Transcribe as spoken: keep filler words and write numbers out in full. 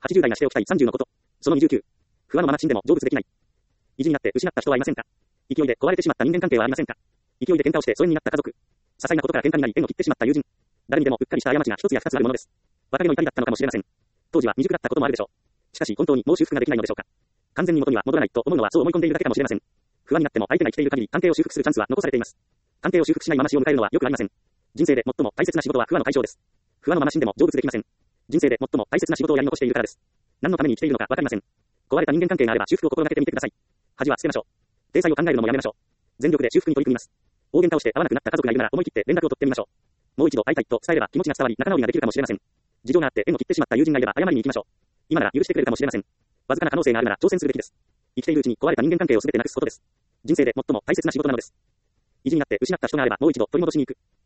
はちじゅう代がしておきたいさんじゅうのこと。そのにじゅうきゅう。不安のまま死んでも成仏できない。意地になって失った人はいませんか？勢いで壊れてしまった人間関係はありませんか？勢いで喧嘩をして疎遠になった家族。些細なことから喧嘩になり縁を切ってしまった友人。誰にでもうっかりした過ちが一つや二つあるものです。別れの怒りだったのかもしれません。当時は未熟だったこともあるでしょう。しかし本当にもう修復ができないのでしょうか。完全に元には戻らないと思うのはそう思い込んでいるだけかもしれません。不安になっても相手が生きている限り関係を修復するチャンスは残されています。関係を修復しないまま死を迎えるのはよくありません。人生で最も大切な仕事は不安の解消です。不安のまま死んでも成仏できません。人生で最も大切な仕事をやり残しているからです。何のために生きているのかわかりません。壊れた人間関係があれば修復を心がけてみてください。恥は捨てましょう。体裁を考えるのもやめましょう。全力で修復に取り組みます。大喧嘩をして会わなくなった家族がいるなら思い切って連絡を取ってみましょう。もう一度会いたいと伝えれば気持ちが伝わり仲直りができるかもしれません。事情があって縁を切ってしまった友人がいれば謝りに行きましょう。今なら許してくれるかもしれません。わずかな可能性があるなら挑戦するべきです。生きているうちに壊れた人間関係を全てなくすことです。人生で最も大切な仕事なのです。意地になって失った人があればもう一度取り戻しに行く。